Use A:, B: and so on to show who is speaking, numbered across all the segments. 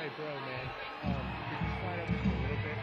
A: Hey, bro, man. Could you slide over just a little bit?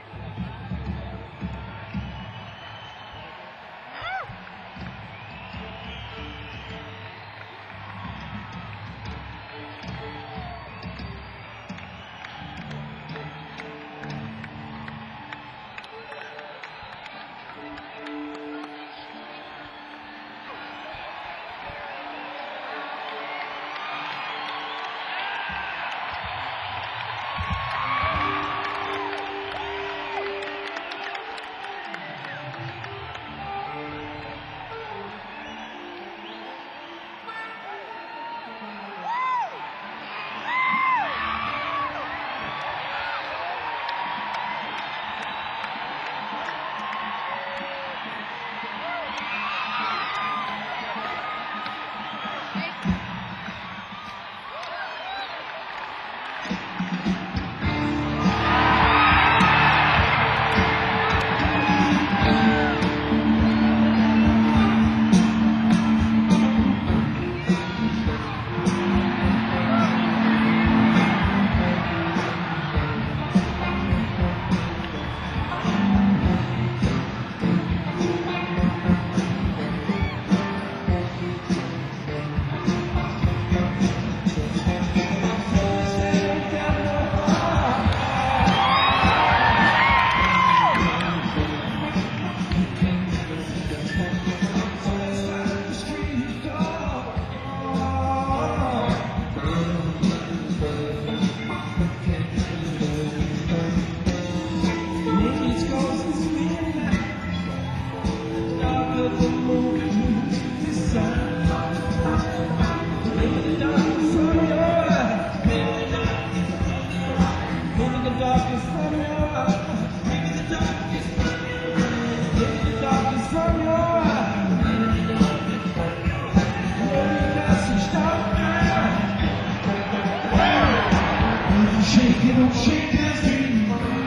B: Shake it, don't shake that street.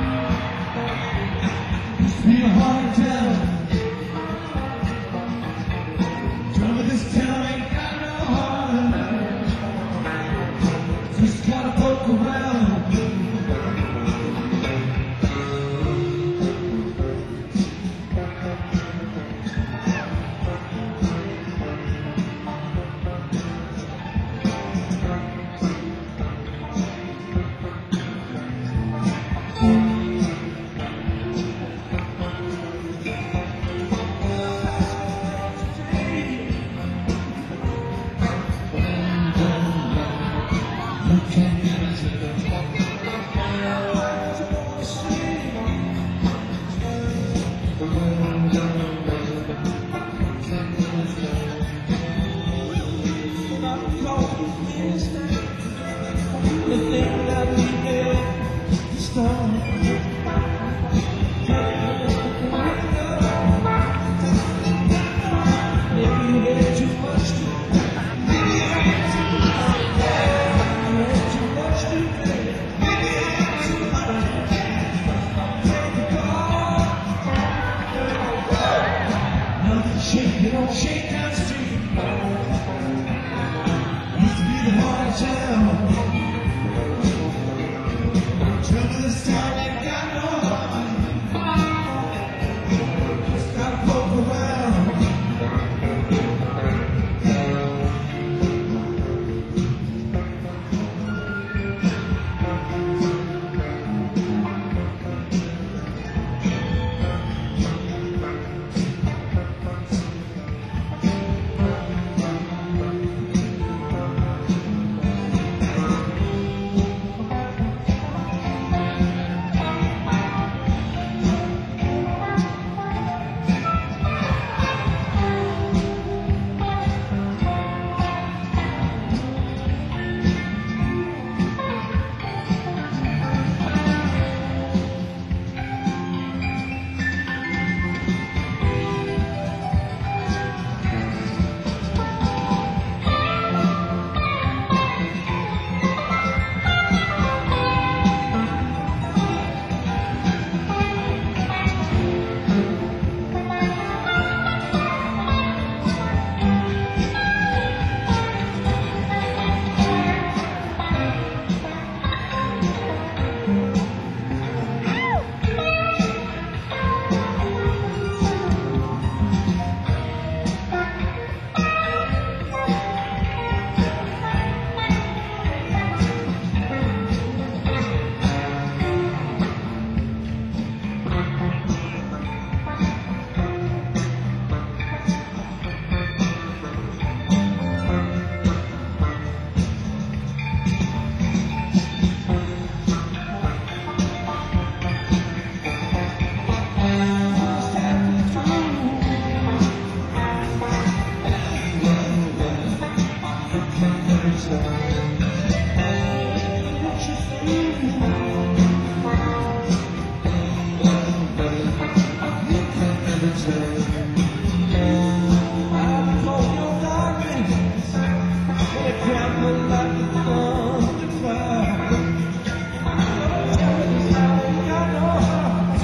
B: Used to be a hard town. Drunk with this town ain't got no heart. Just gotta poke around. The thing that we did to start. Maybe you had too much to maybe you had too much to maybe you had too much take the call. Nothing shake, you don't shake that street. Used to be the hard town. Trouble this town ain't got no heart. Just gotta poke around. I'm cold, your darkness, but I can't look like the sun to fire. Tell me this town got no heart.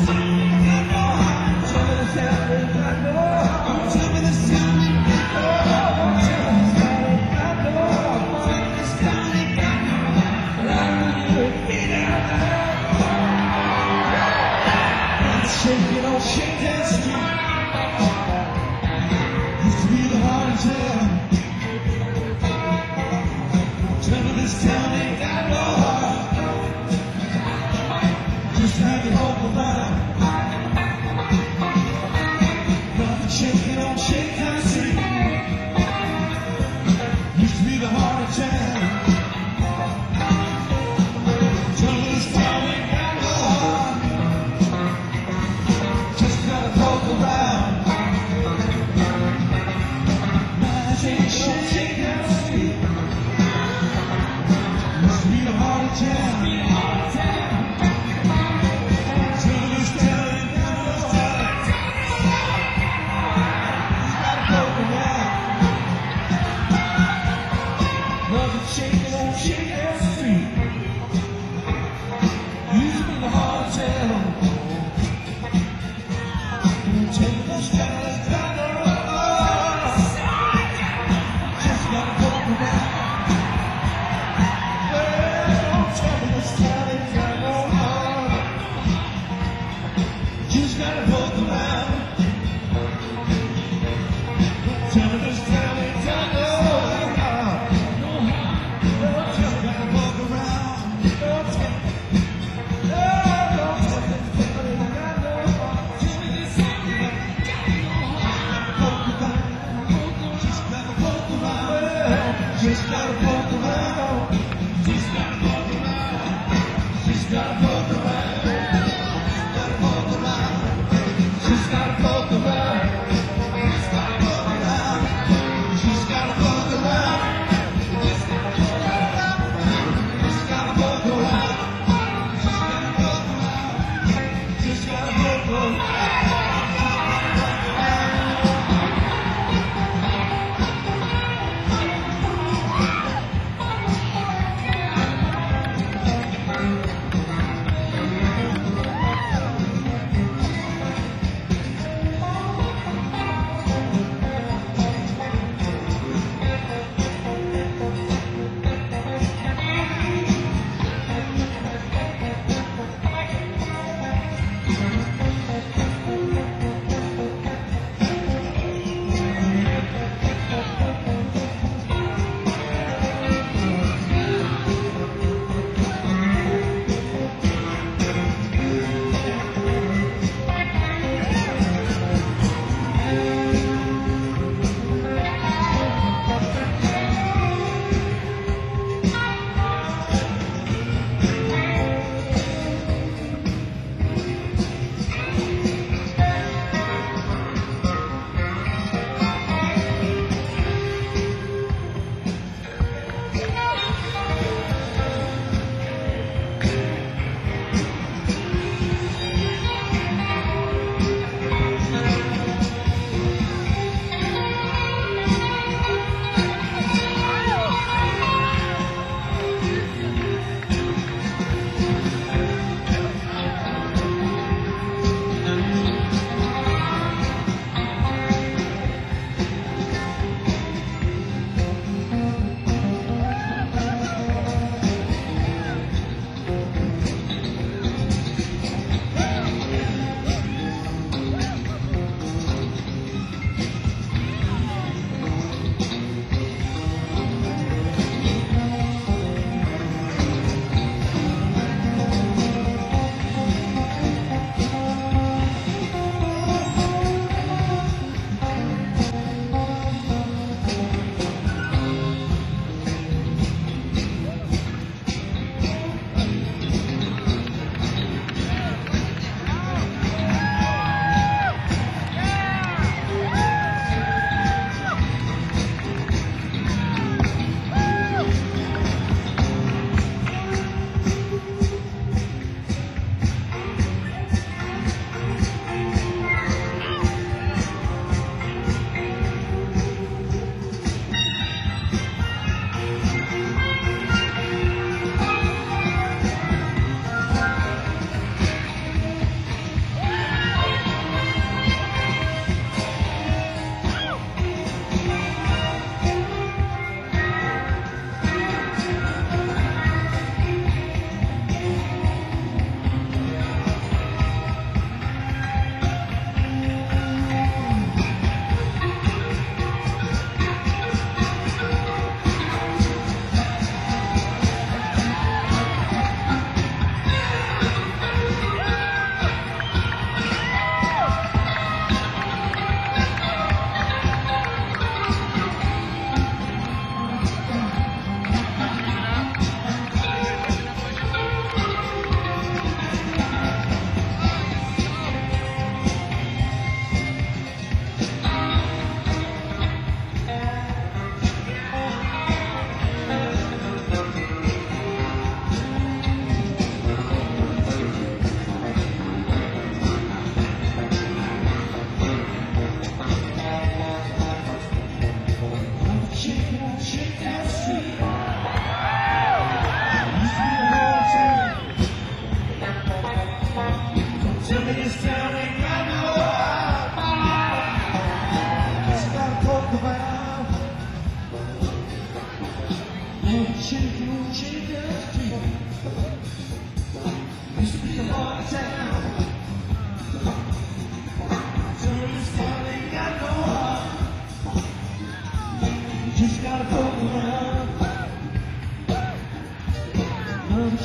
B: Tell me this town ain't got no heart. Tell me this town ain't got no heart. Tell me this town ain't got no heart. Tell me this town ain't got no heart. But I could get out there. Shaking on Shakedown Street.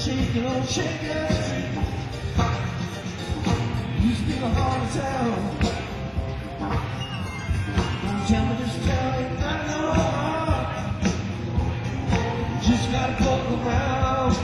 B: shaking on Shaker Street. Used to be the heart of town. Tell me just tell me I know. Just gotta go around.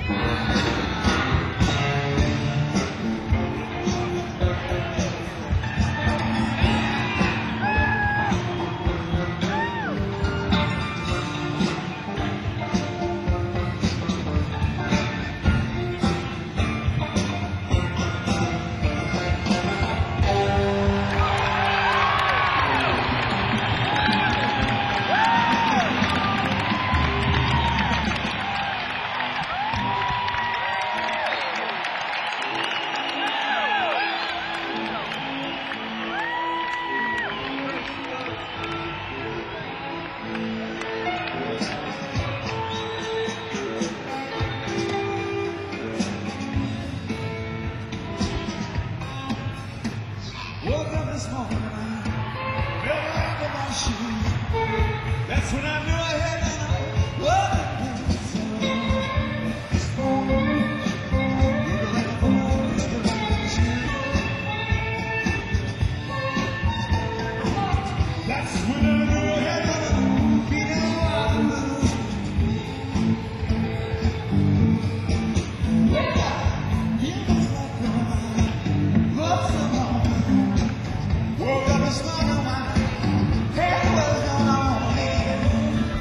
B: Woke up this morning, fell out of my shoes. That's when I knew I had to love That's when I knew I had to be down. Woke up this morning, my head was gone on.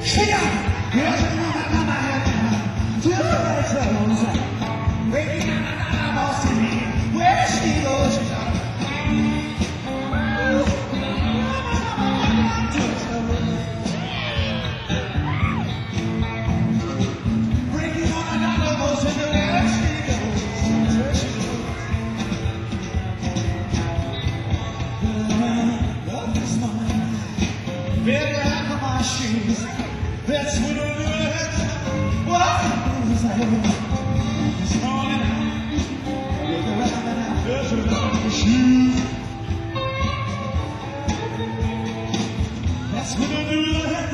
B: She got girls in my head. Till the lights are on the side. Breaking down the eyeballs to me. Where she goes, she got breaking on the eyeballs to me. Where she goes, where she goes. Love is mine. Very out of my shoes. That's what I'm doing. What is that? This morning, with the rabbit out, there's a shoe. That's what I'm doing.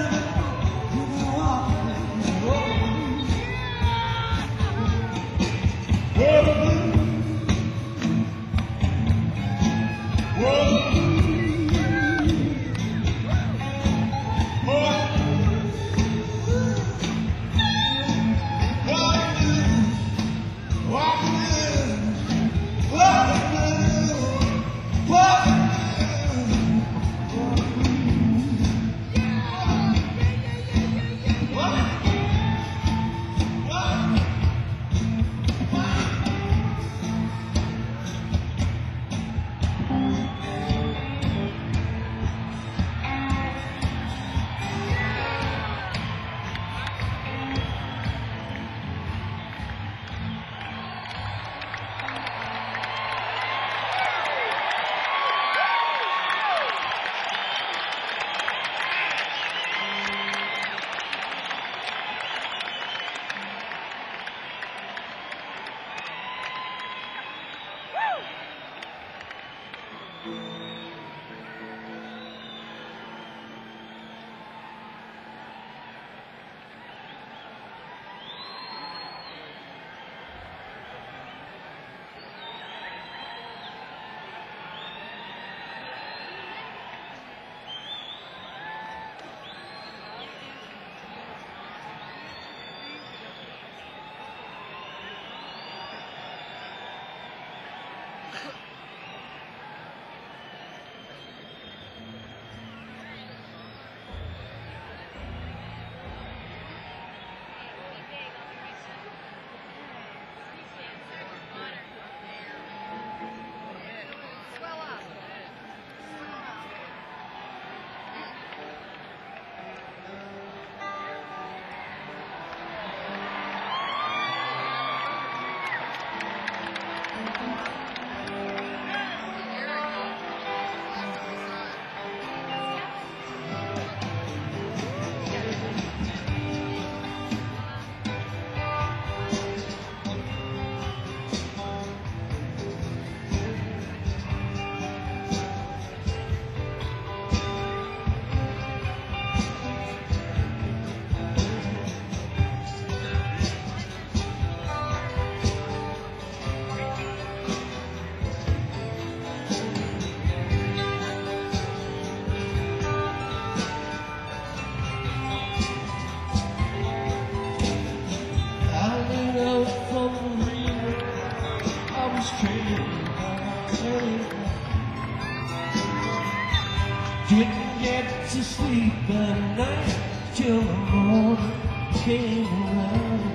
B: Didn't get to sleep at night till the morning came around.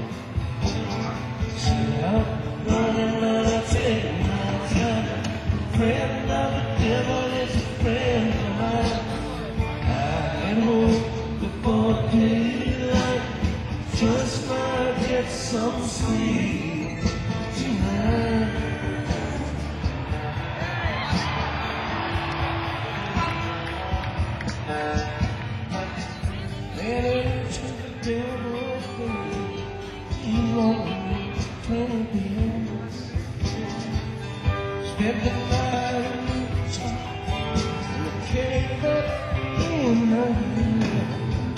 B: Said I'm gonna take my time. Friend of the devil is a friend of mine. I can hope before daylight. Just might get some sleep tonight. Ran into the devil's way. He only 20 bills. Spent the night in the top. And I came up in the hill.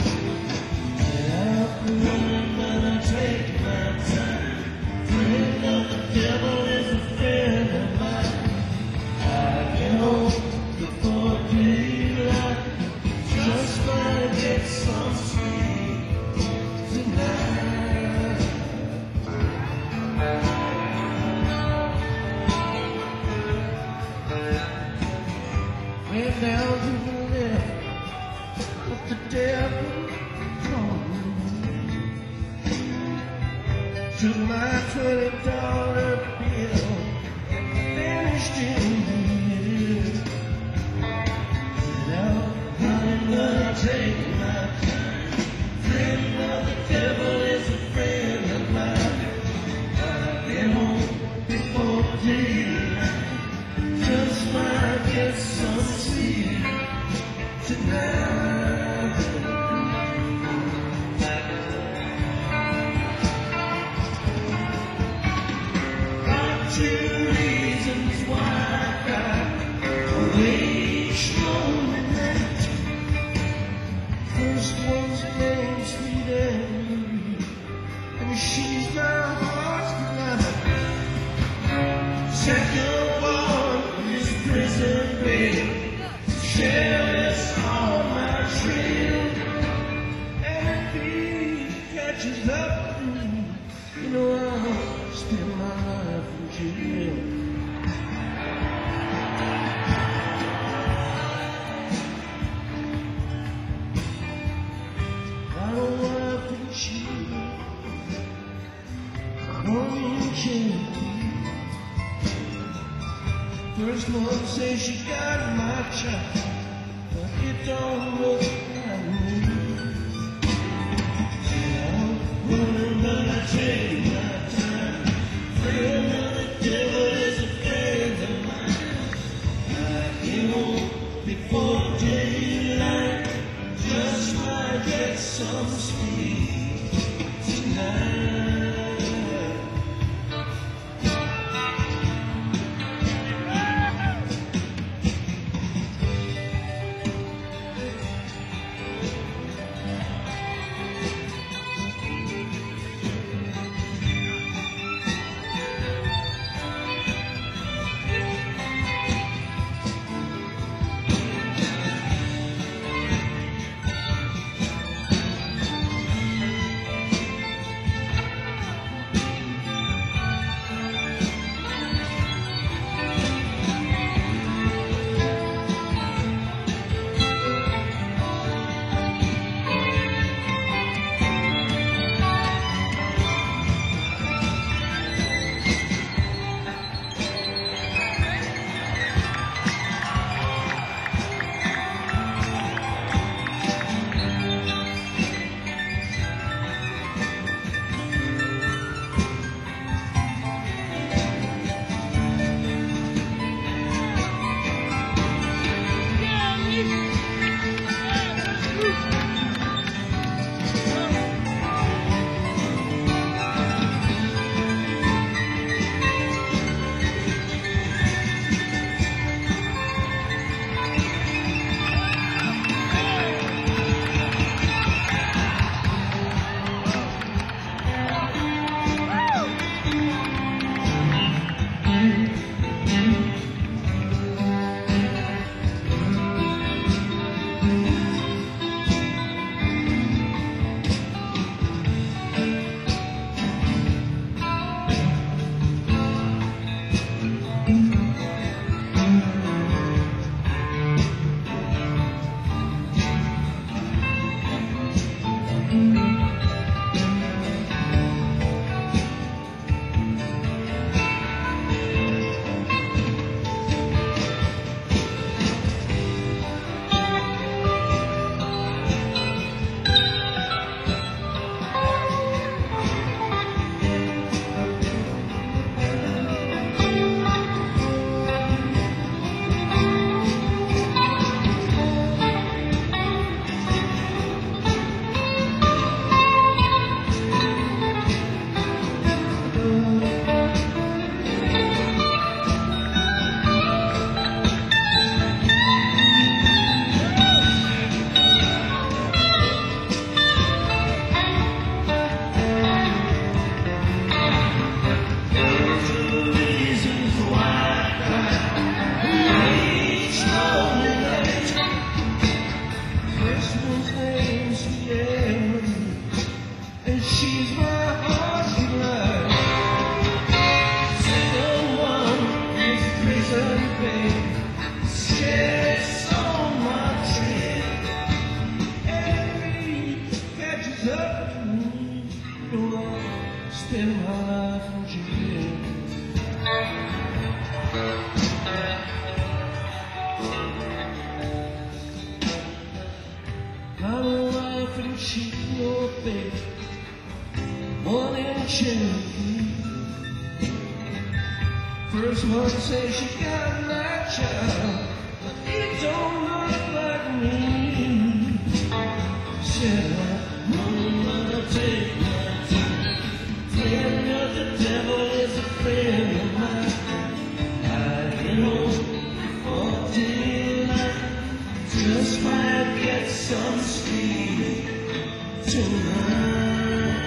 B: And I'm gonna take my time. Friend of the devil is a friend of mine. I can hope before daylight. Just might get some sleep tonight. Went down to the left. His name's Sweet Anne, and she's my heart's delight. Second one is prison babe, sheriff's on my trail, and if he catches up with me, you know I'll spend my life in jail. I don't want to be cheap. I don't mean cheap. First one says she got my child, but it don't look like me. I'm gonna take my time. Friend of the devil is a friend of mine. I get home before daylight, just might get some sleep tonight. Spend my life in jail. Got a wife and she no baby, one in Cherokee. First one says she got my child, but it don't look like me. Said I'm gonna take my time. Friend of the devil is a friend of mine. I get home before daylight, just might get some sleep children.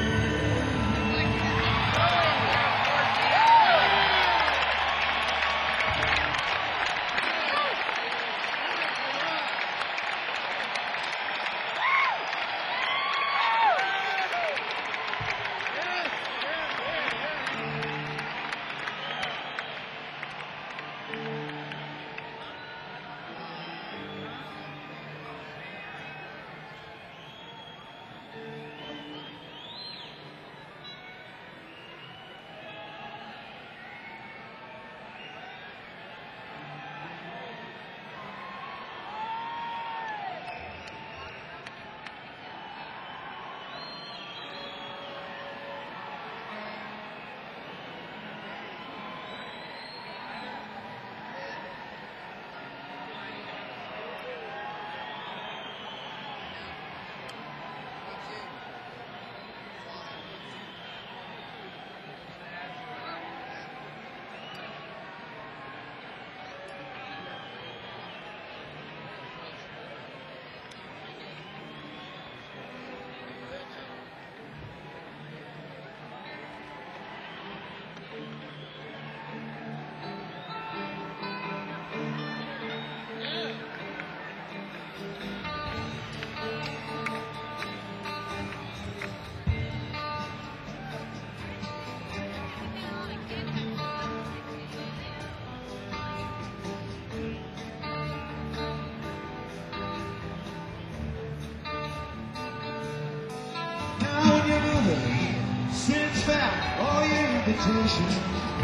B: Now when your mother sends back all your invitations,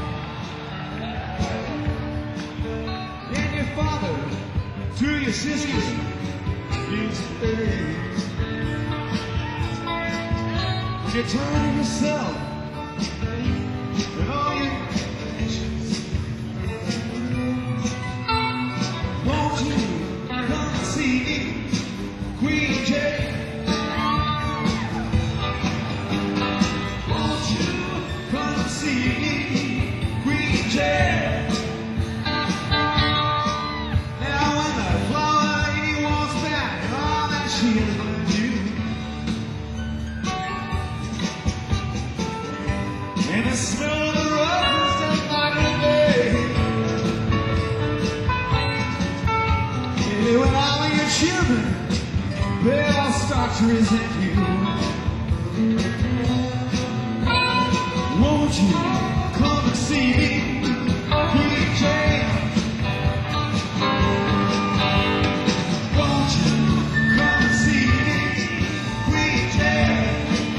B: and your father, through your sisters, needs things, when you're tired of yourself and all your intentions, won't you come and see me, Queen Jane? And the smell of the roses down by the bay. And when all of your children, they all start to resent you, won't you come and see me, Queen Jane? Won't you come and see me, Queen Jane?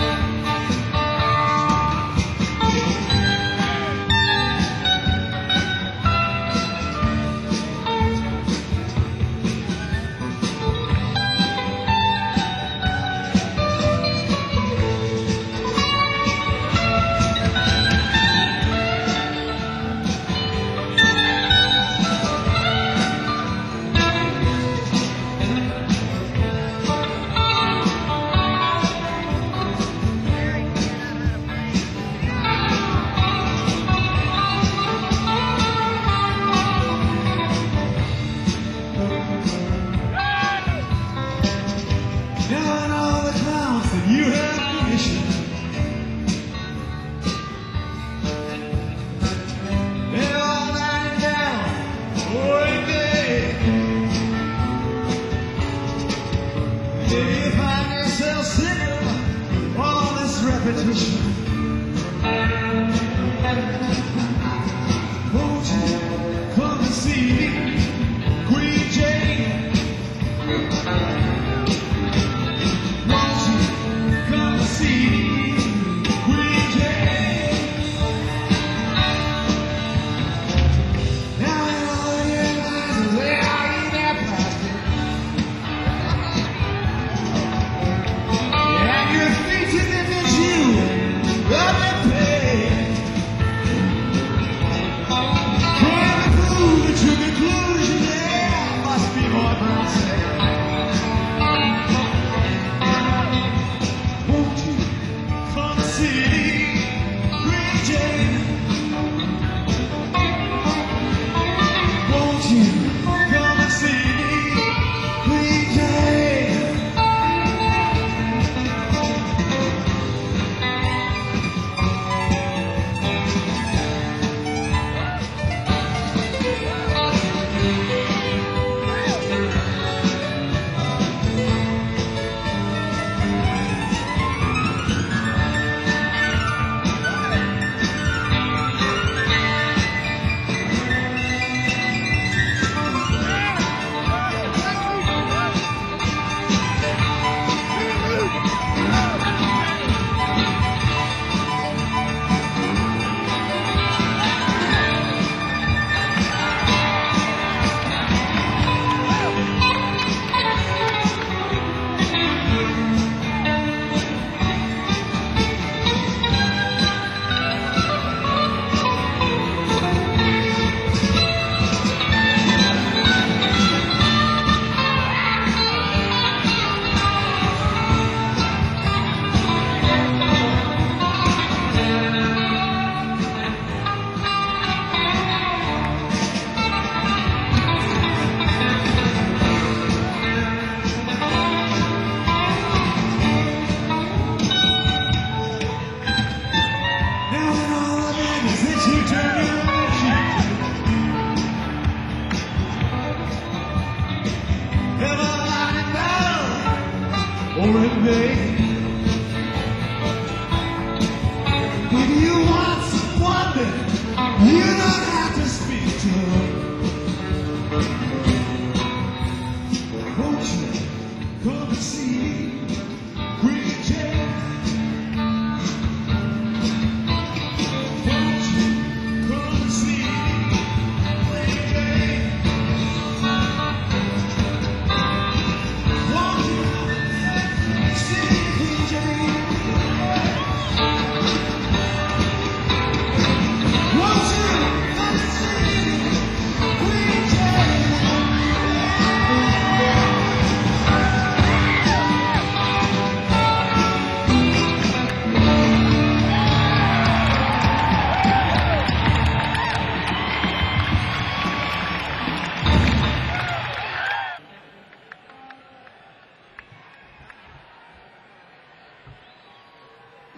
B: You have permission. They're all lying down for a day. If you find yourself sick of all this repetition, won't you come and see me, Queen Jane?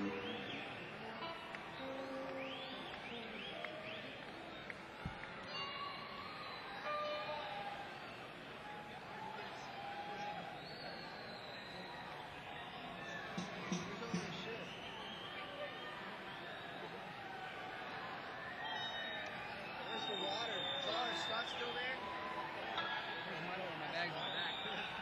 C: Where's the water? Is all our stuff still there?
A: There's mud over my bags on my back.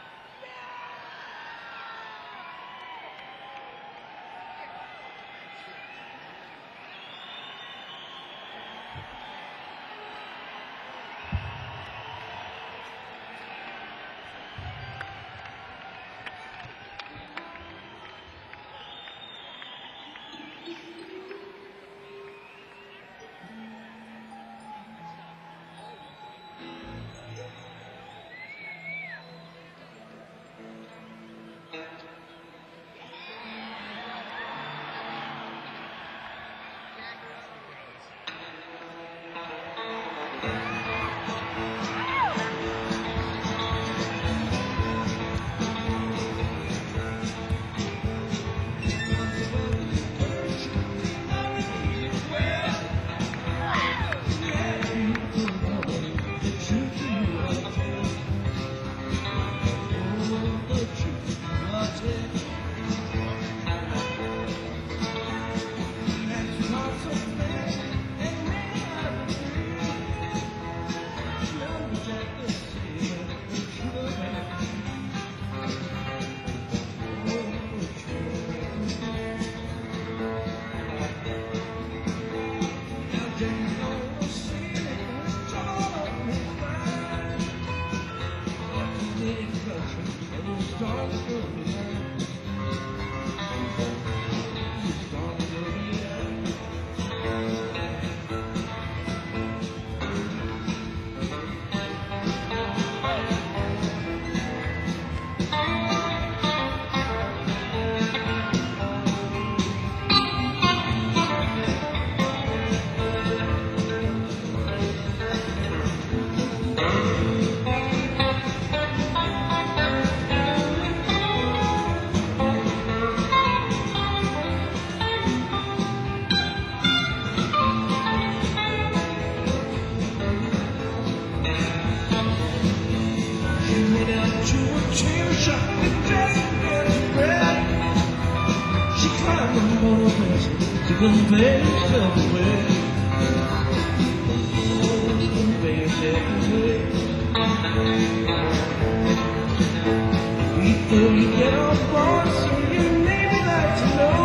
B: Before you get off board, so you maybe like to know.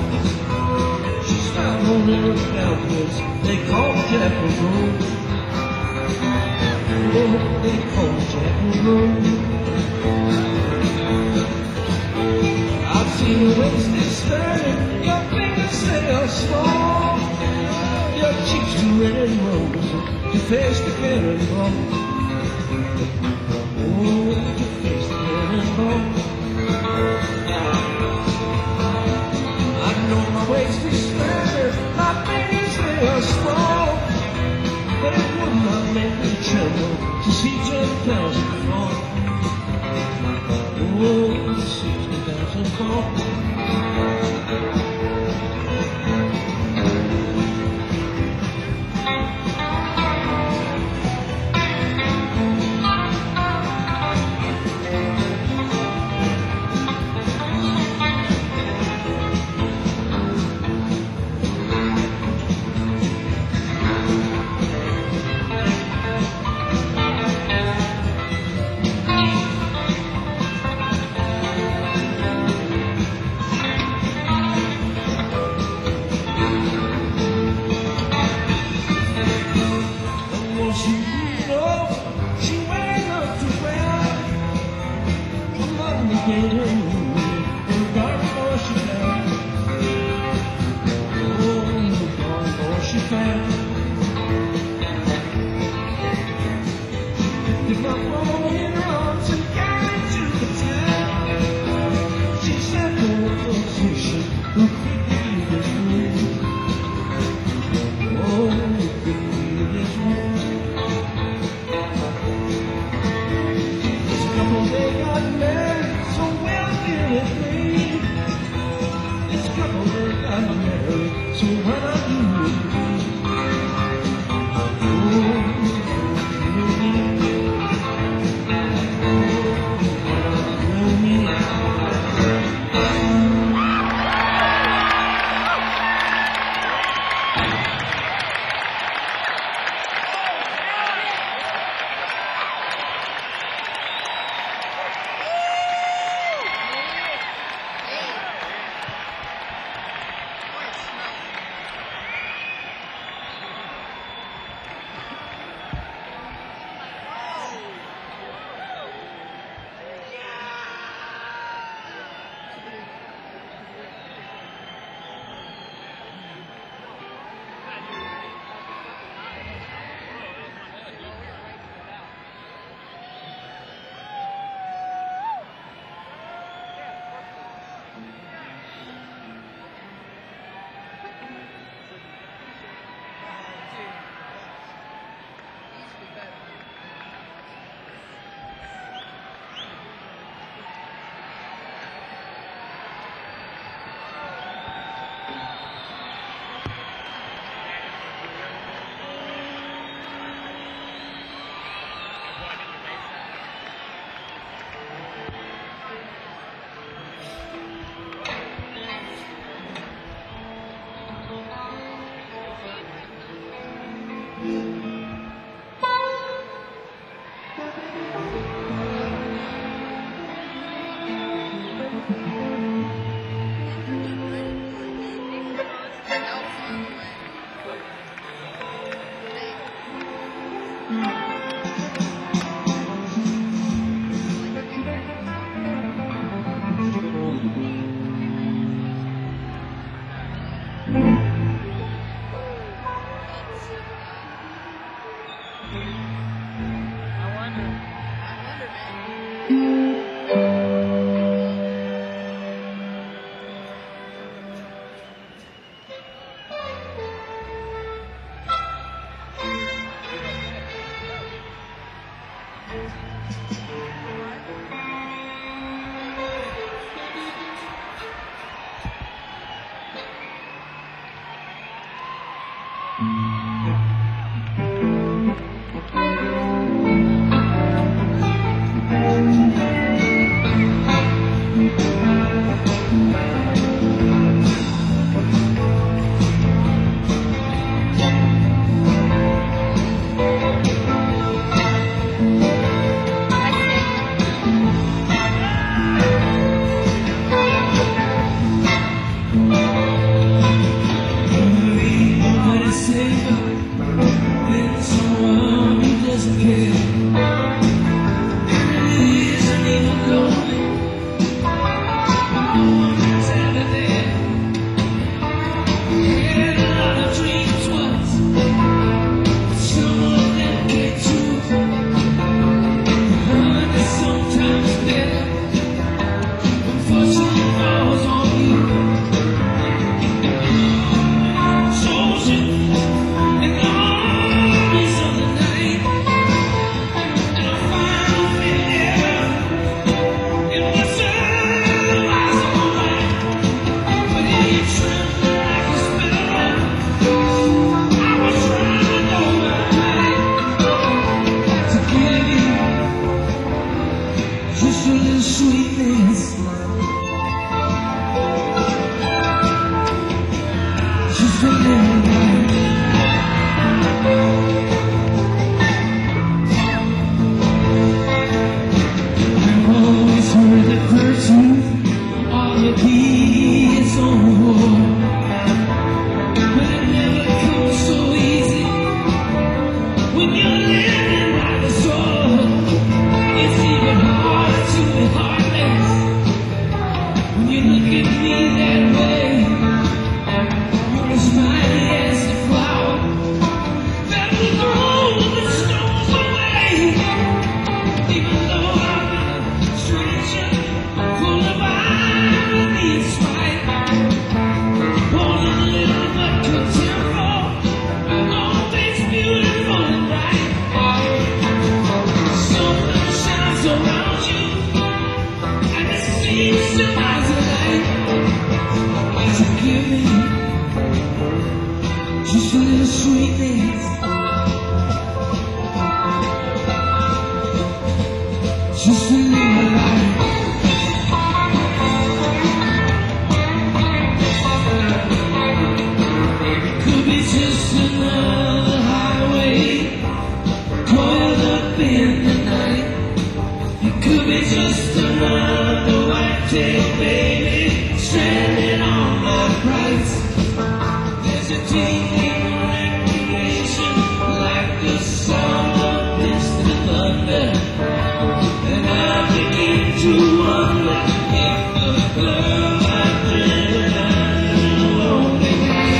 B: She's found on the mountains they call Jackal Road. Oh, they call Jackal Road. I've seen her waist extended, your fingers say are small, your cheeks too red and rose, your face the cannonball. Oh, your face the cannonball. I know my waist is standard, my fingers they are small, but it would not make me tremble to see 10,000 fall. Oh, to see 10,000 fall. It's trouble that I never. So when I do,
A: I wonder.
B: Nobody save give me just a little sweetness, just a little light. Could be just another highway coiled up in the night. It could be just another white tail baby stranded on the price. There's a tingling recreation like the sound of distant thunder, and I begin to wonder if the girl I dreamed of won't be mine.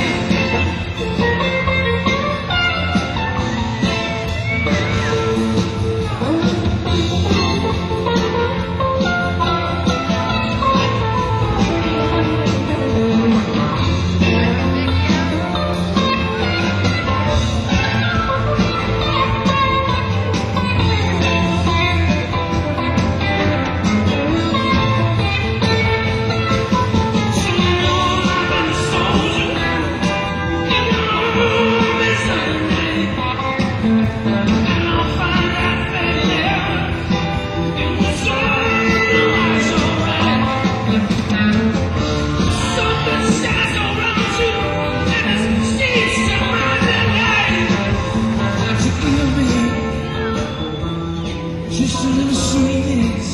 B: Just a little sweetness,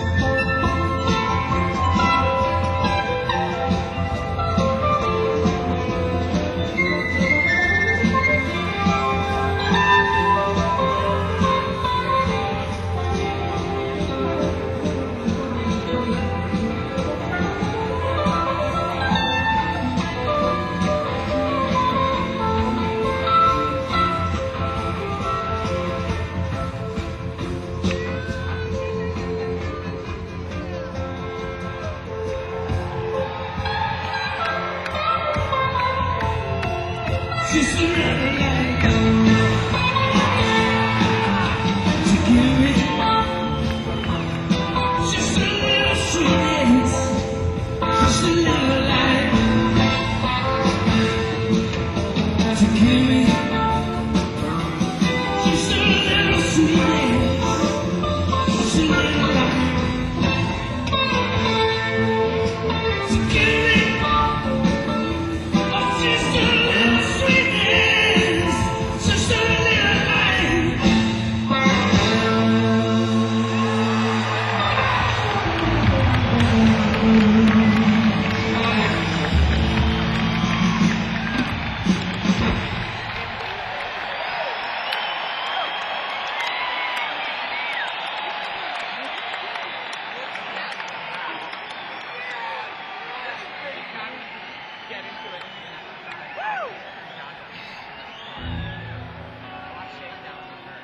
B: just another light to give me just a little sweetness, just a little light to give me just a little sweetness, just a little light to give me just a little sweetness, just a little light.
A: Get into it. Watch shakedown on her.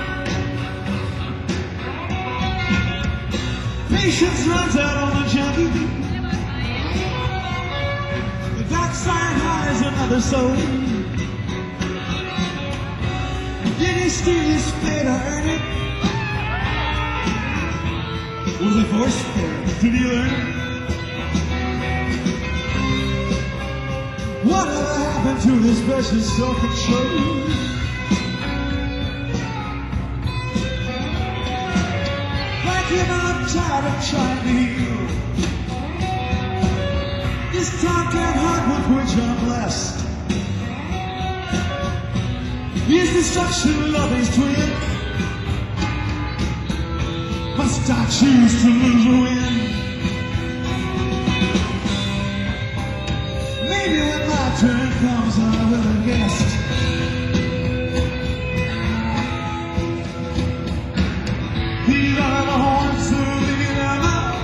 B: Patience runs out on the junkie another soul. Did he steal his fate or earn it? Was it forced or did he learn? Whatever happened to his precious self-control? Like him, I'm tired of trying to heal this tongue-tied heart with which I'm blessed. Is destruction love is twin? Must I choose to lose or win? Maybe when my turn comes I will have guessed. These are the horns of the animal.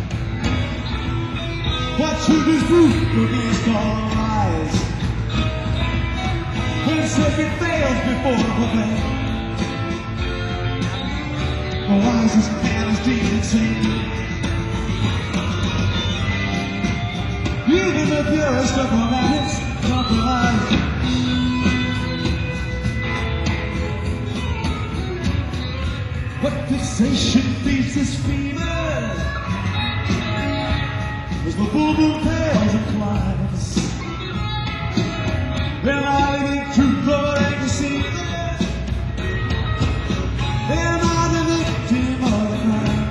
B: What truth is proof against all lies? When second fails before the fail, the wisest man is deep insane. Even the purest of romantics compromise. What fixation feeds this fever? As the full moon pales and climbs, am I living truth or deceit? Am I the victim of the crime?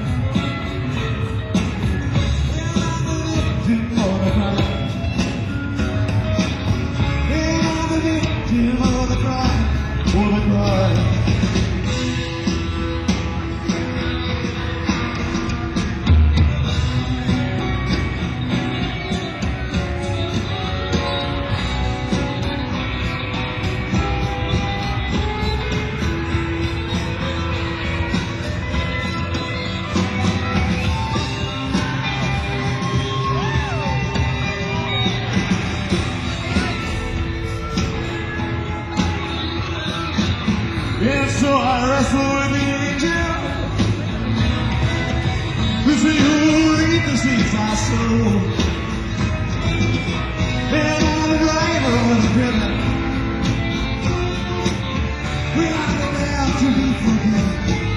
B: Am I the victim of the crime? Am I the victim of the crime or the crime? And so I wrestle with the angel, to see who leads the seeds I sow. And I'm the driver of the criminal. We are the man to be forgiven.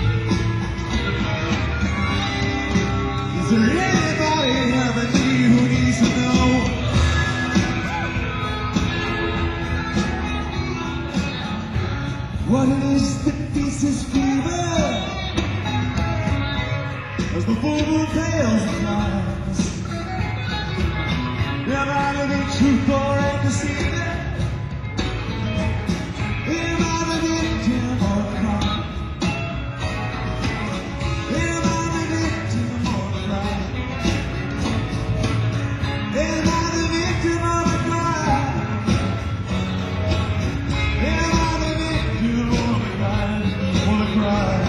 B: Is there anybody ever need who needs to know? What it is that feeds this fever? As the full moon pales and climbs, am I living truth or a deceit? Am I the victim or the crime? Am I the victim or the crime? Am I the victim or the crime? Am I the victim or the crime or the crime?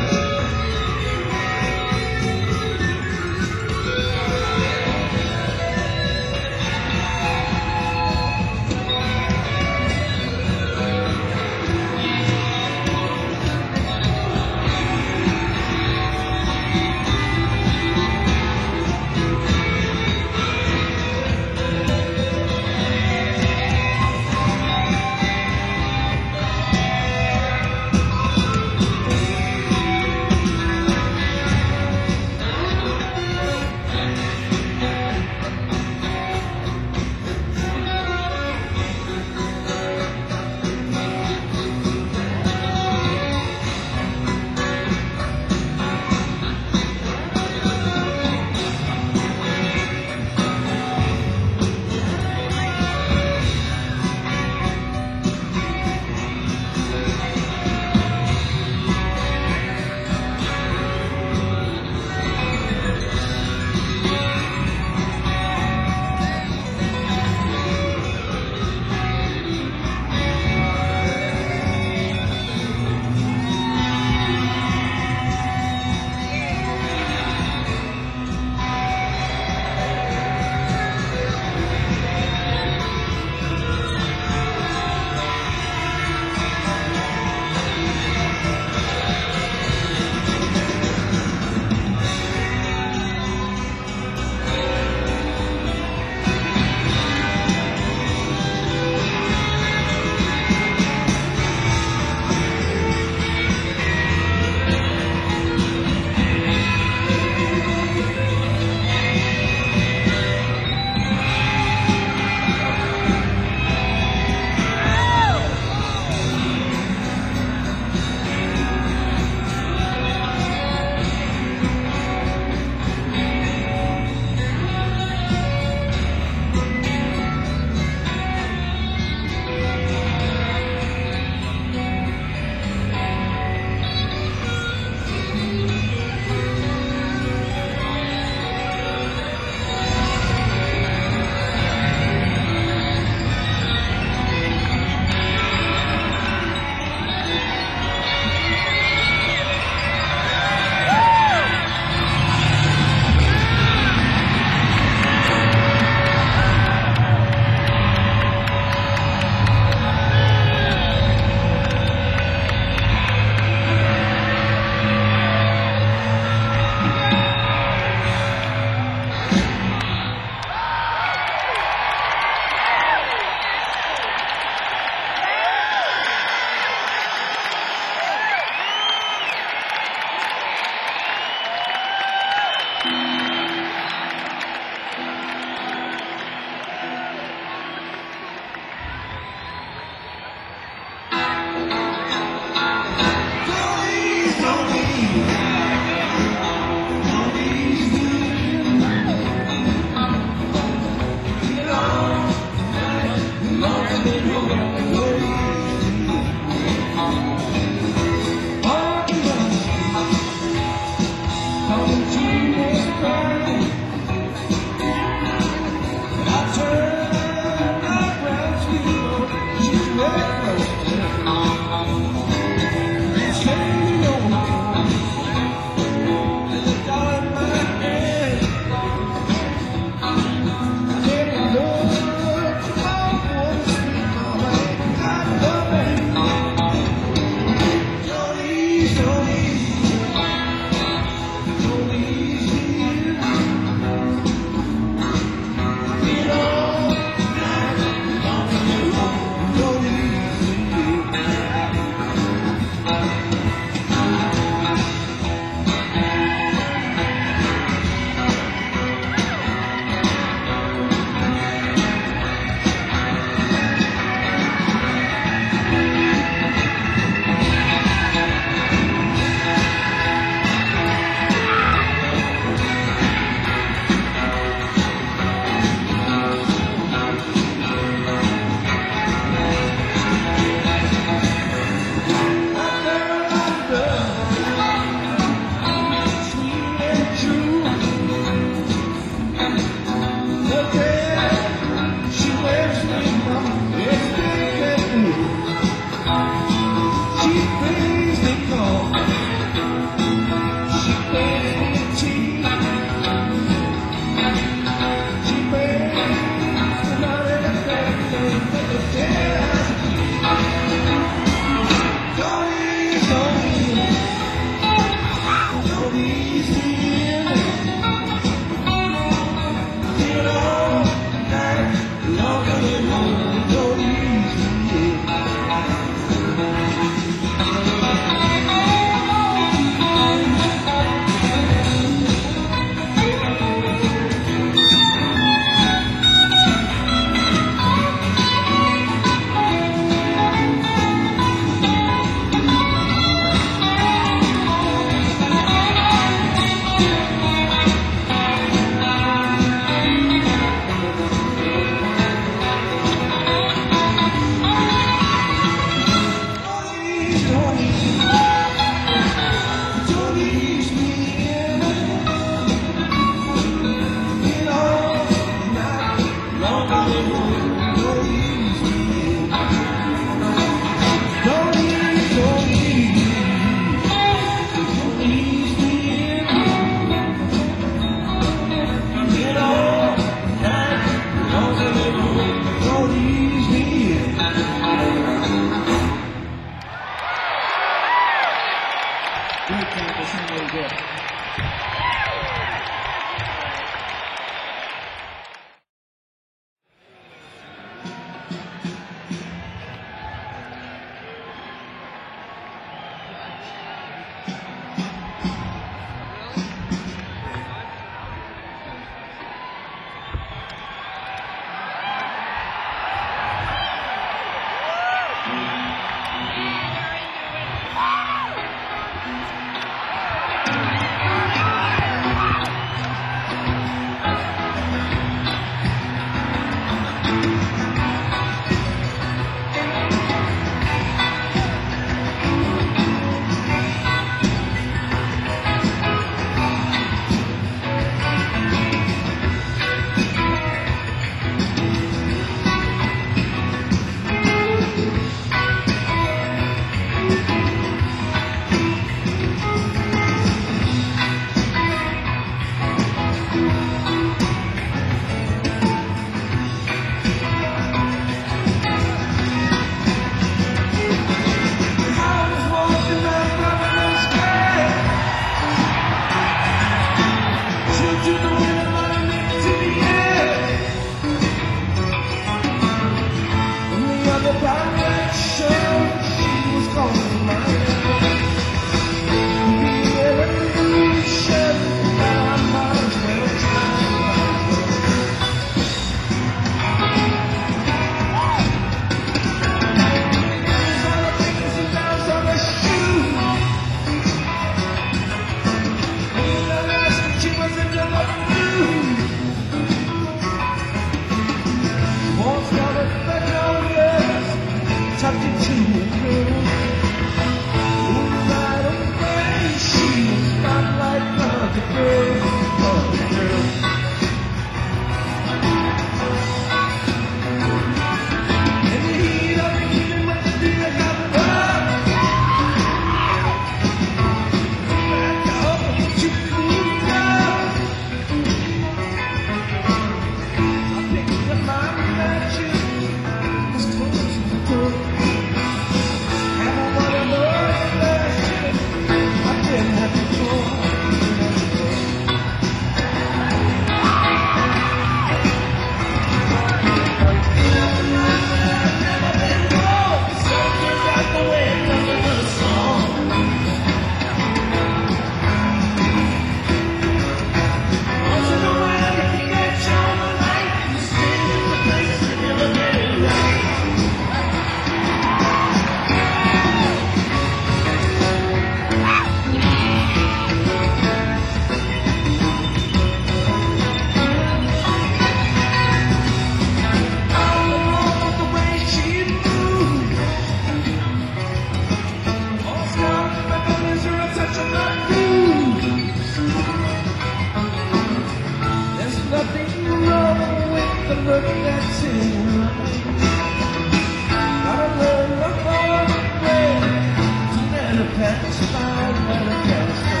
B: look that's in your eyes. Gotta learn the hard way to let it pass by, let it pass by.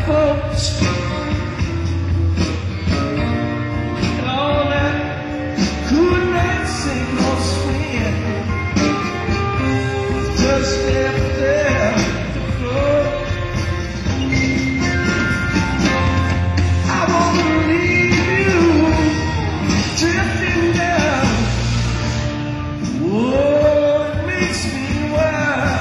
B: folks and all that could not sing or swim was just left there to float. I won't leave you drifting down. Whoa, it makes me wild.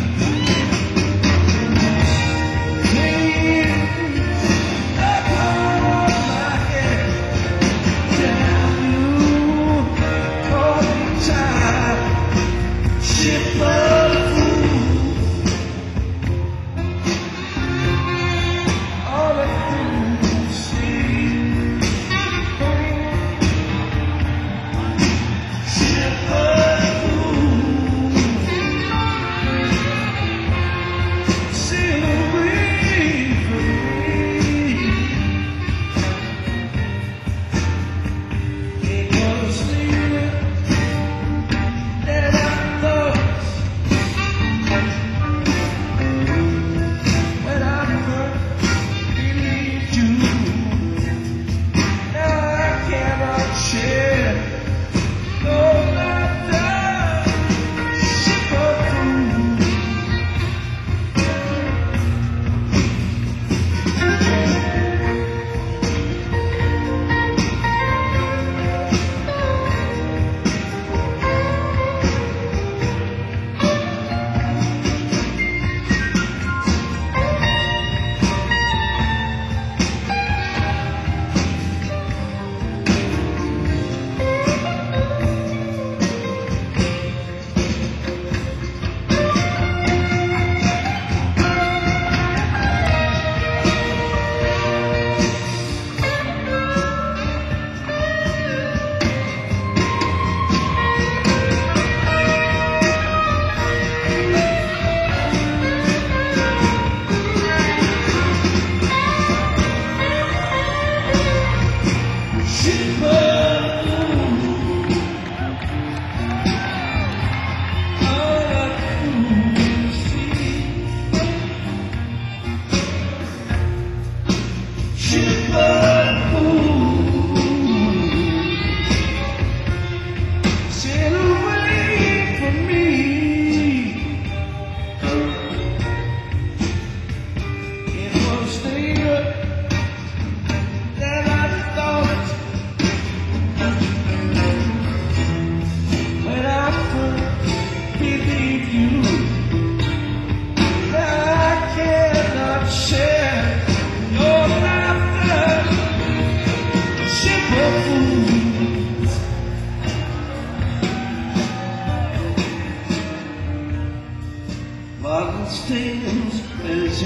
B: Martin stands as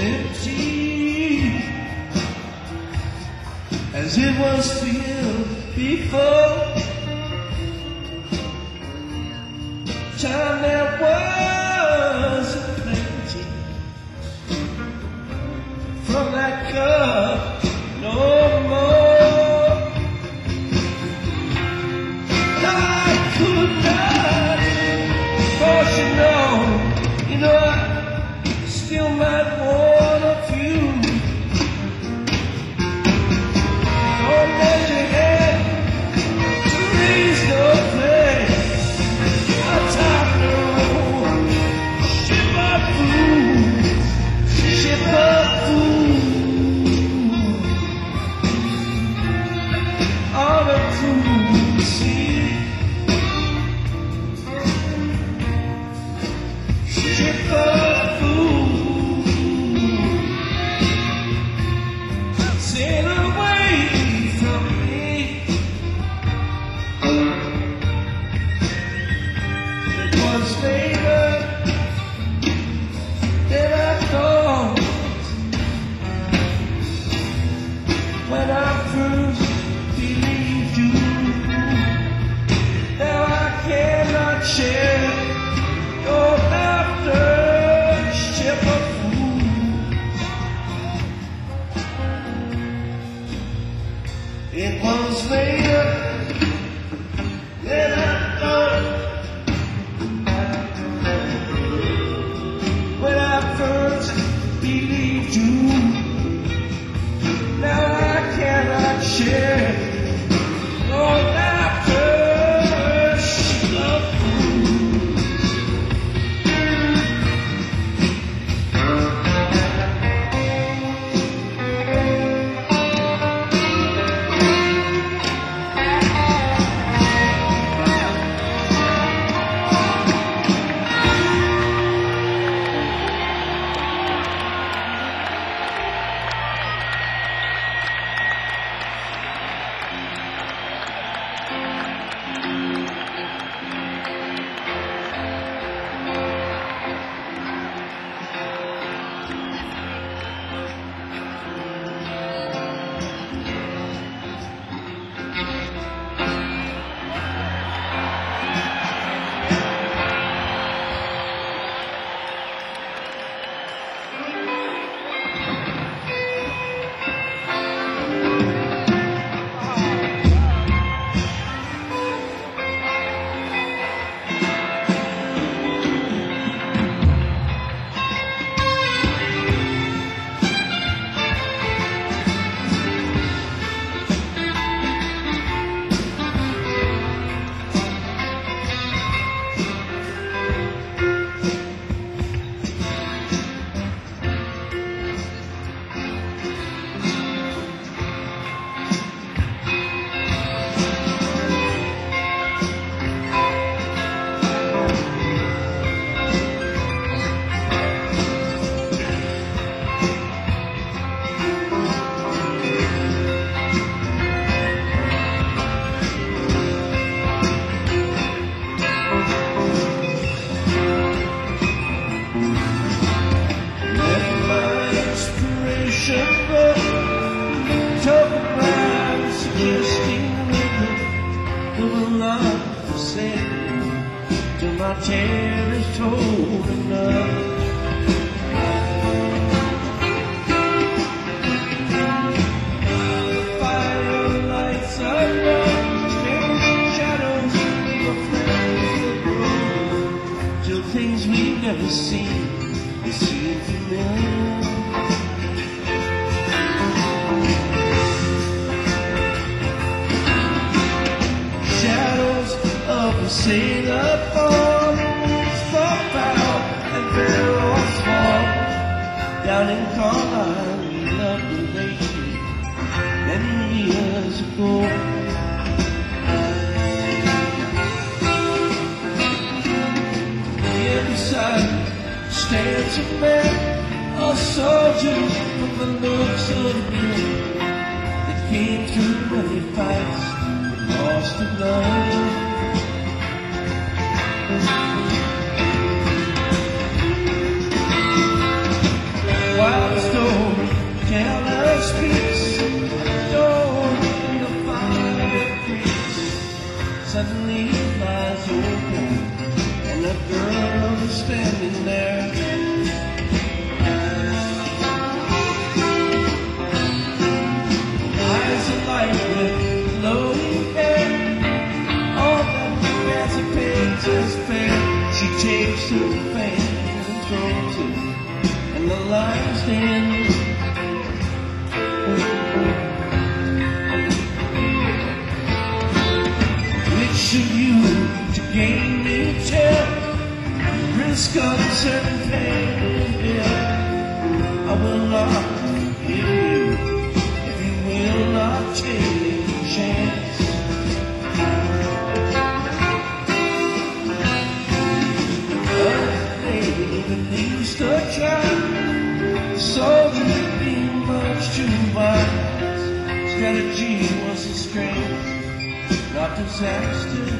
B: empty as it was filled before. Time there was plenty from that cup, no more. I could not force you know I still might want a few. Don't let your head to raise no place. A top road, ship of food, ship of food. All the food, see. Ship of sail away from me. It was later than I thought when I first believed you. Now I cannot share your laughter, ship of it was later than I thought when I first believed you. share. Long after she loved food. My tale is told enough. Fire lights up, shadows of friends will grow, till things we've never seen, they seem familiar. Shadows of a sailor fall, stop out and barrels fall. Down in Carlisle, we loved the lady many years ago. Inside stands a man, a soldier with the looks of you, that came through many fights, lost to love. While the storyteller speaks, don't the fire creeps, suddenly flies open, and the girl is standing there. Eyes alight with glowing hair, all that fancy painter's fair. She takes her fan and throws it, and the lines end. Which of you to gain me tell? Risk uncertain pain. I will not give you if you will not take a chance. But maybe at least a try. Soldiers being much too wise. Strategy was a strength, not disaster.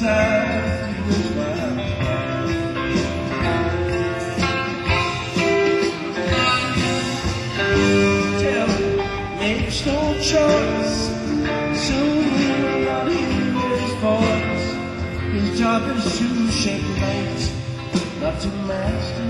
B: inside this world. Tell me, makes no choice. Soon we will not hear his voice. His job is to shed light, not to master.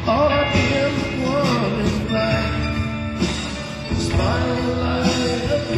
B: Smile like a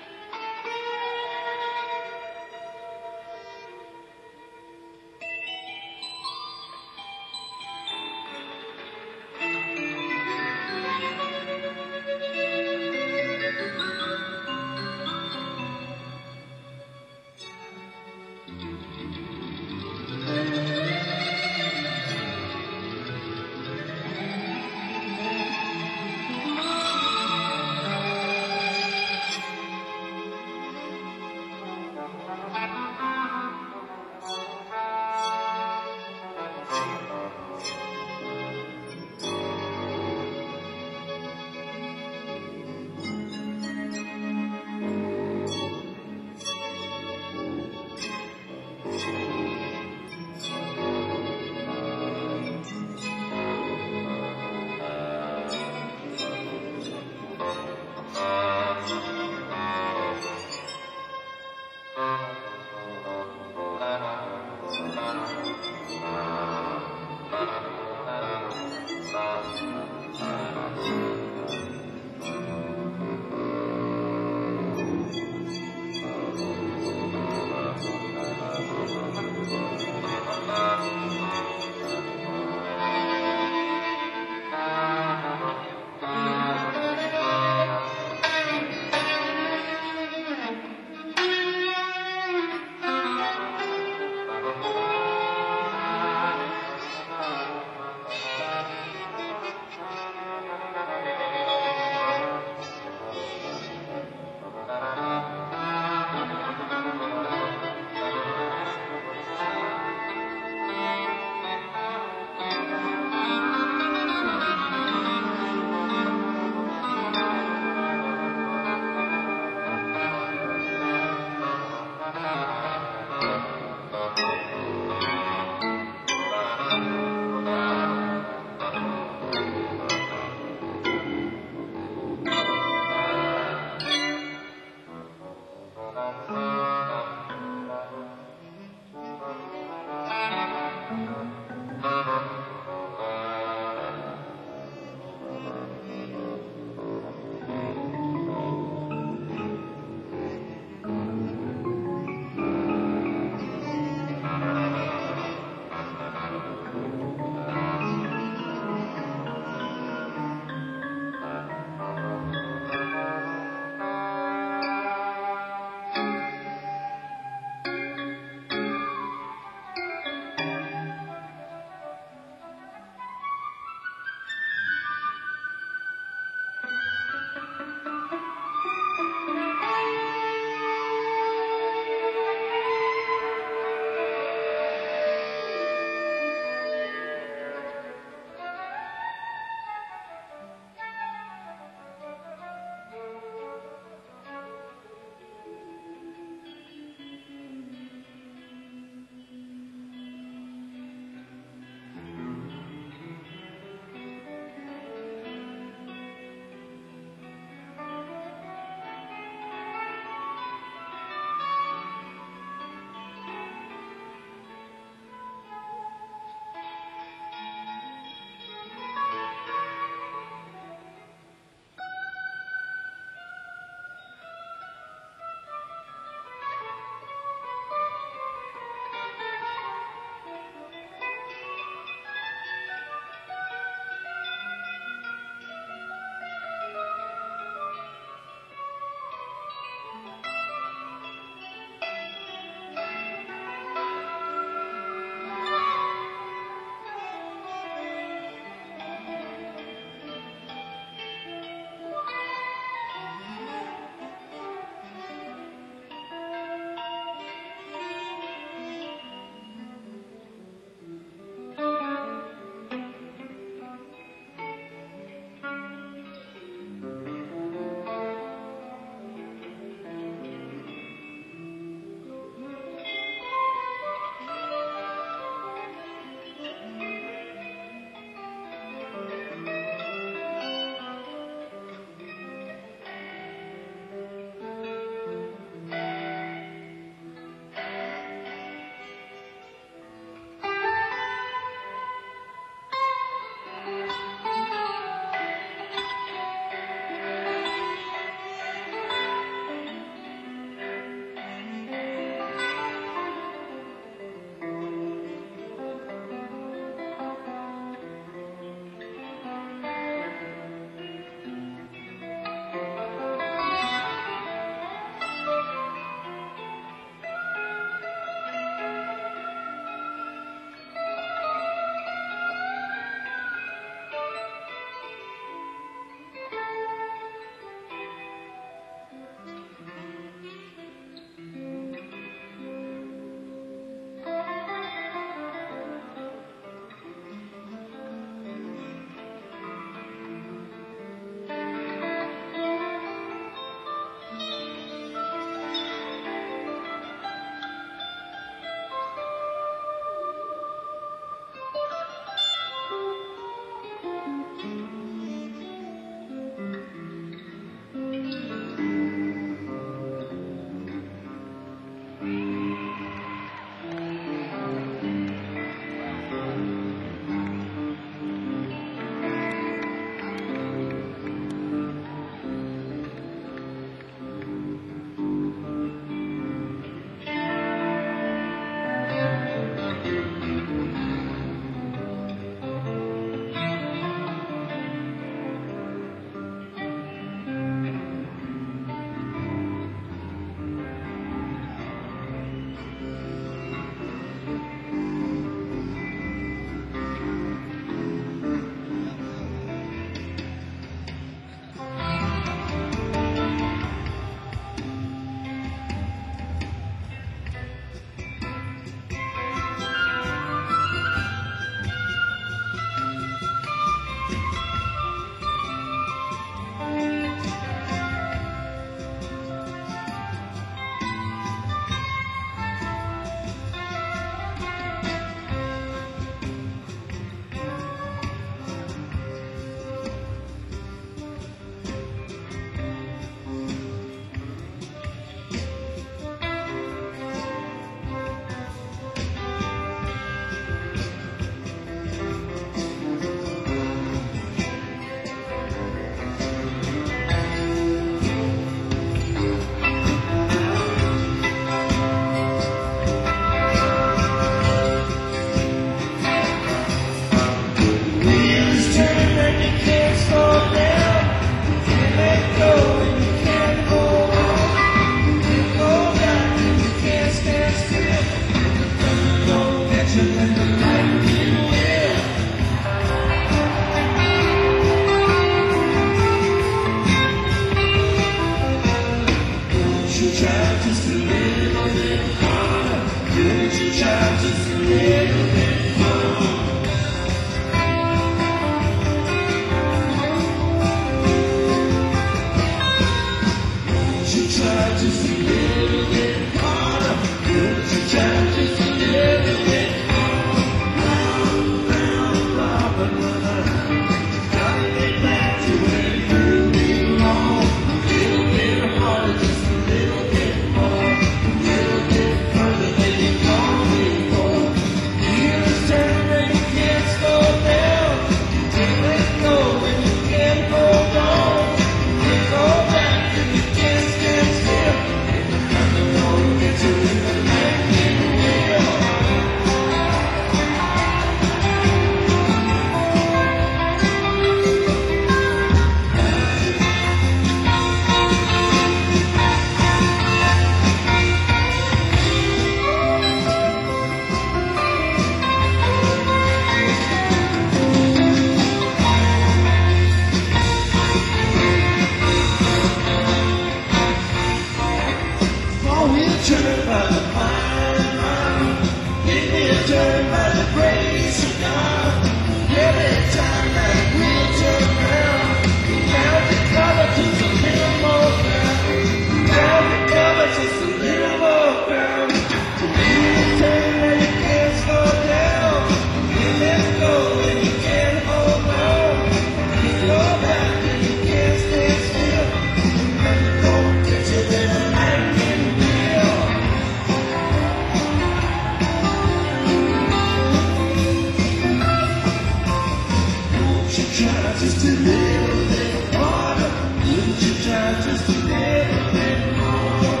B: try just a little bit harder? Wouldn't you try just a little bit more?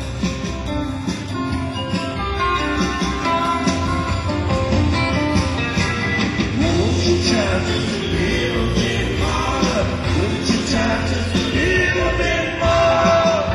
B: Won't you try just a little bit harder? Wouldn't you try just a little bit more?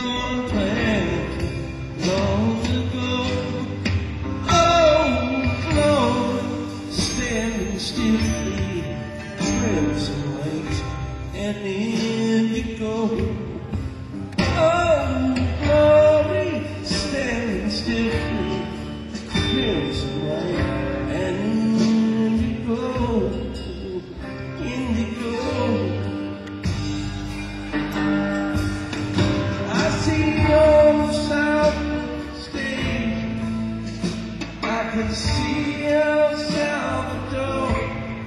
B: on a planet long ago. Oh, Lord, standing stiffly, crimson light and indigo. Oh, glory, standing stiffly, crimson light and indigo, indigo. I see on the south stage, I can see El Salvador.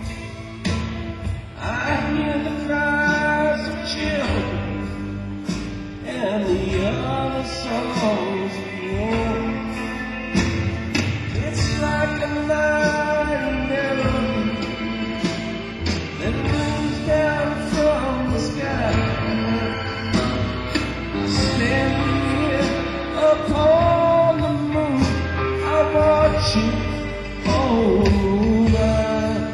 B: I hear the cries of children and the other songs of war. It's like a mighty melody that moves down from the sky. Standing here upon the moon, I watch you over.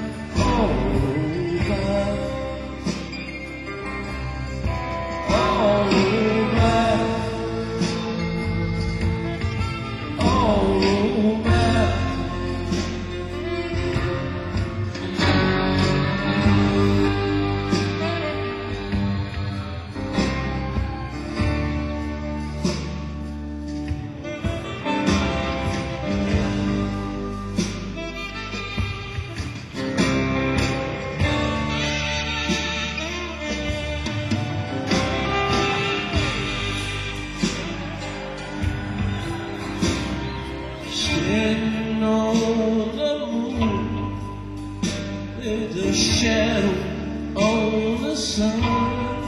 B: Standing on the moon with a shadow on the sun.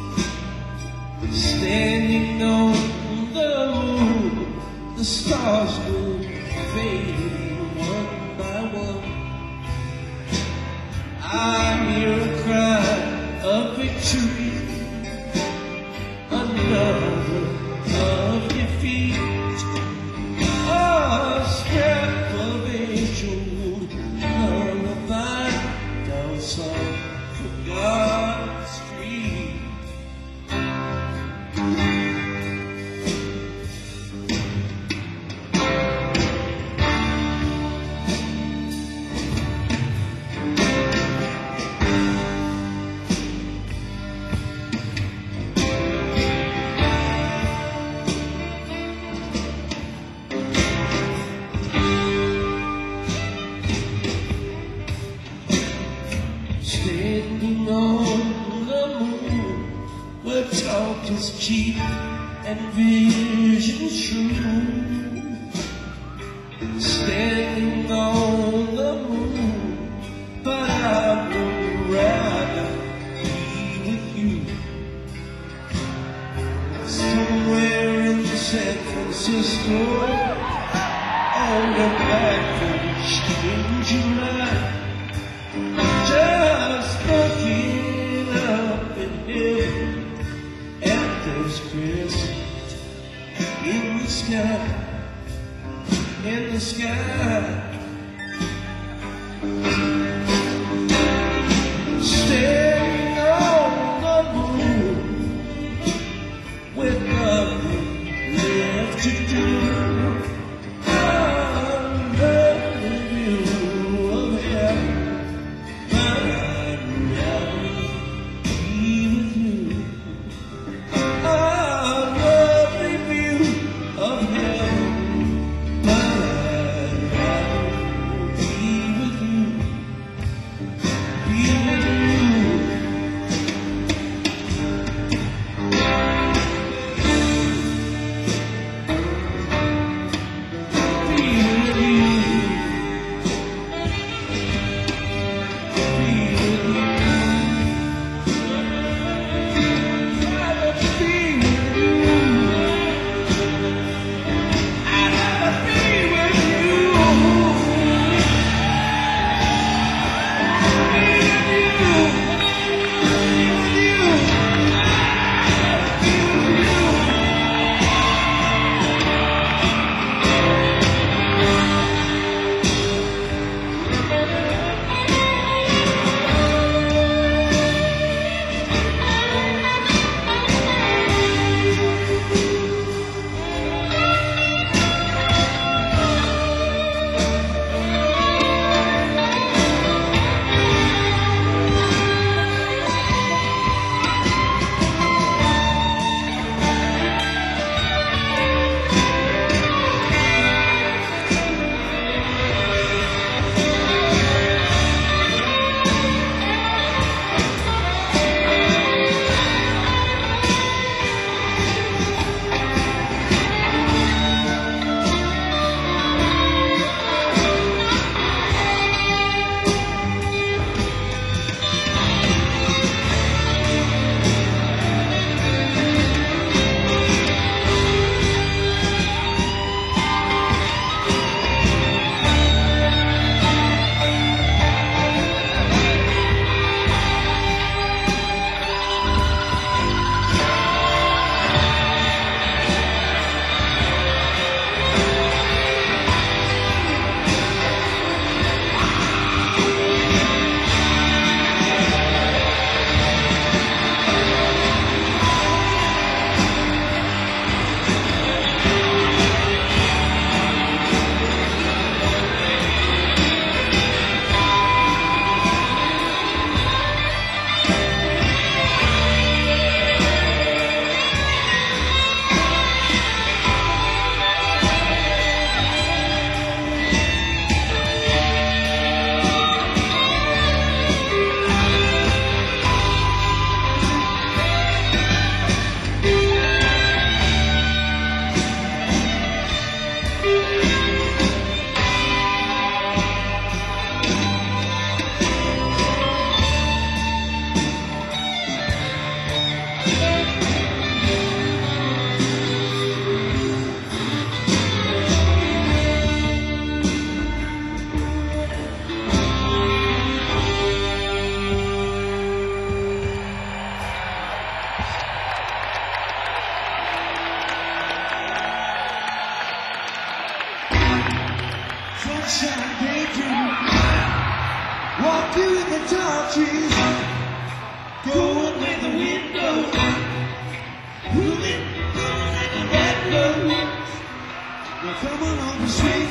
B: Standing on the moon, the stars go fading one by one. I hear a cry of victory, another of defeat. A scrap of age-old lullaby down some forgotten street. Standing on the moon, where talk is cheap and vision true. Standing on the moon, but I would rather be with you. Somewhere in San Francisco, on the back porch in July. Just looking up at heaven, and there's Christmas in the sky, in the sky. Standing on the moon with nothing left to do. trees, going with the wind blows, moving like a bad blows. We're coming on the street,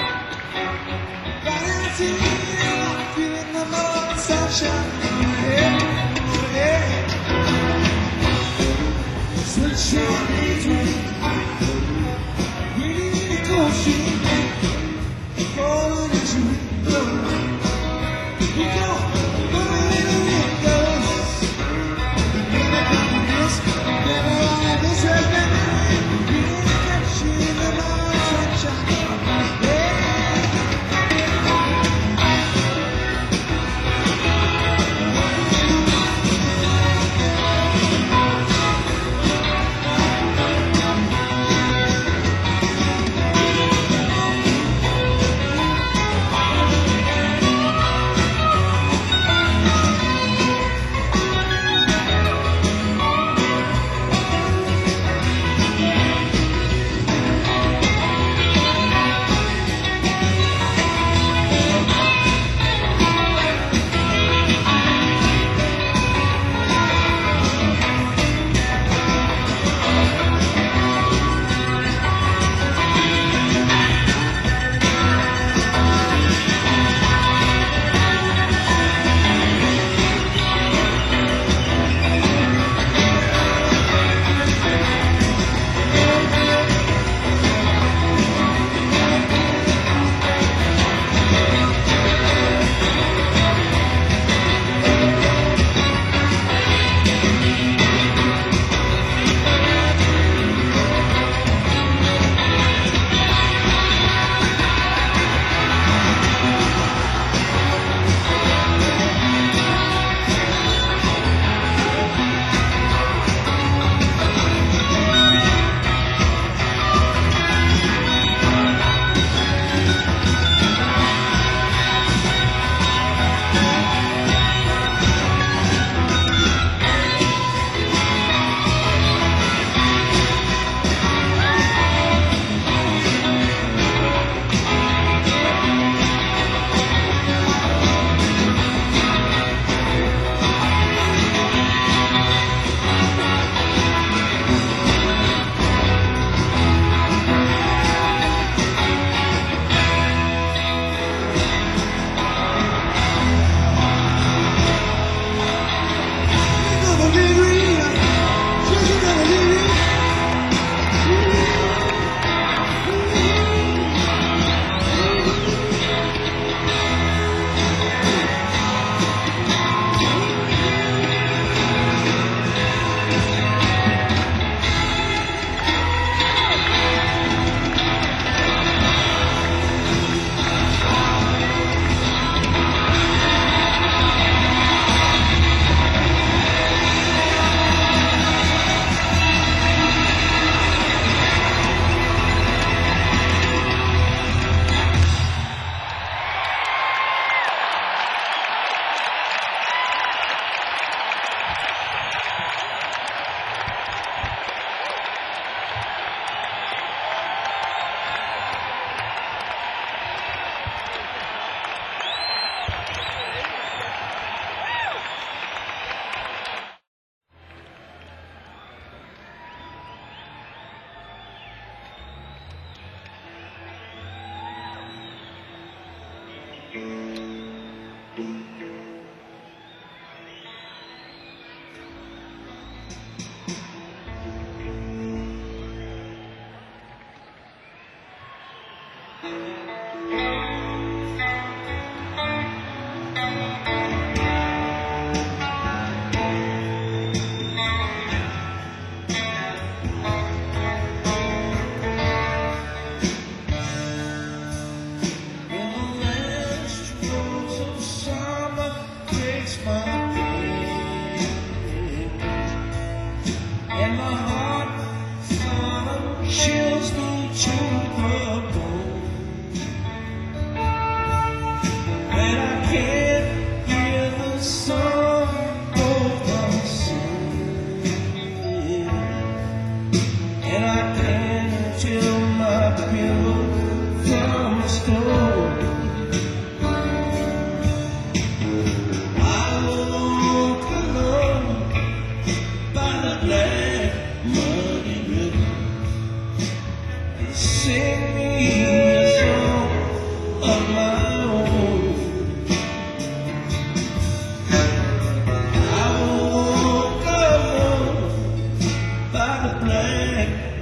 B: riding to you, feeling the morning sunshine. Yeah, yeah. Sunshine is rain, really cold shit, falling into the we go, going in the windows. Never done this, never had this again. Really catching the morning sunshine. Yeah.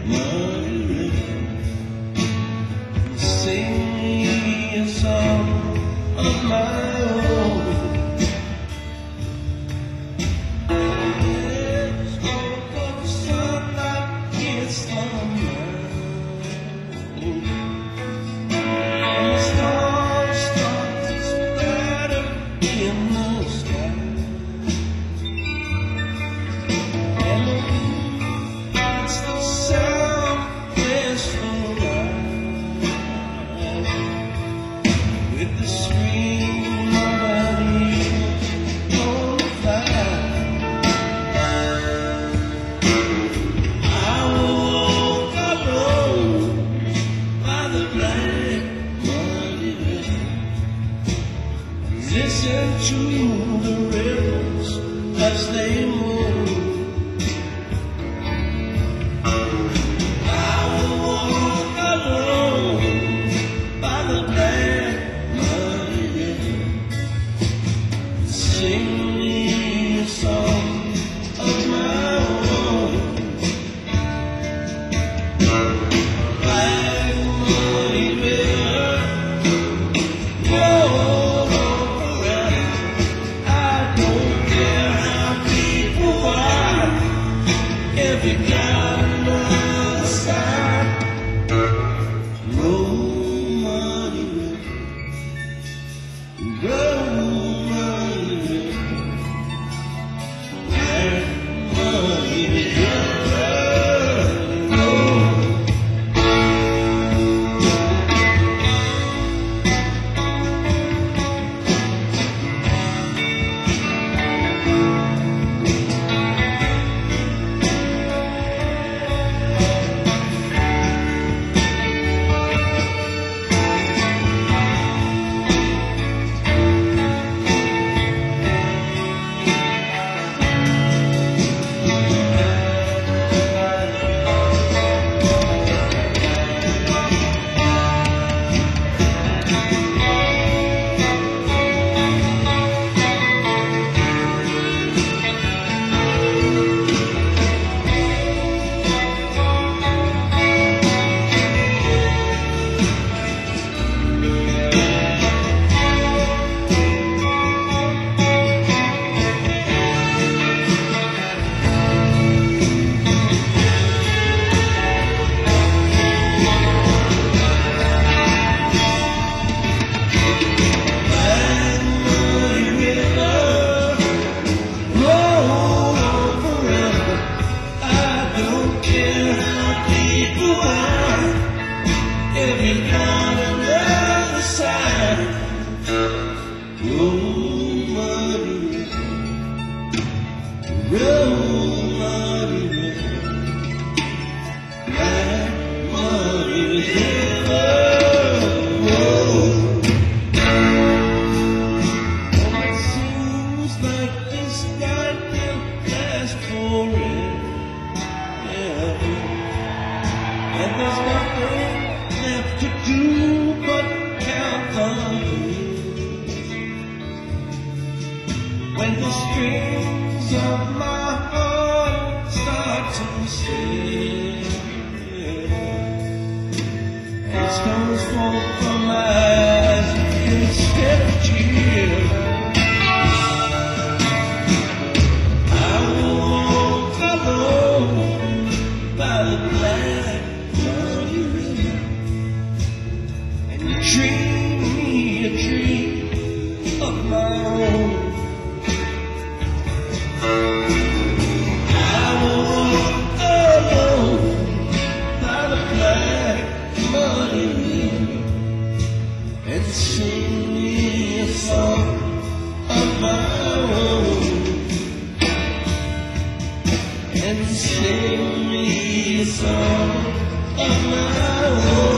B: muddy river. Sing me a song of my own. There's hope of sunlight, it's the moon. And the stars start to splatter in the sky. And it's the southwest horizon with the scream of an eagle on the fire. I walk alone by the black muddy river, listen to the rivers as they move. I will walk alone by the black muddy river, sing me a song of my own. Black muddy river, roll on forever. I don't care how people are, if you got another side. Roll muddy river, roll muddy river, black muddy river, roll. Black muddy river, roll on forever. I don't care how people are, if you got another side. Roll muddy river, roll muddy river, black muddy river, roll. It seems like this night will last forever, and there's nothing left to do but count the years. When the strings of my heart start to sing, and stones fall from my eyes instead of tears, I will walk alone by the black muddy river and dream me a dream of my own. I will walk alone by the black muddy river and sing me a song of my own. And sing me a song of my own.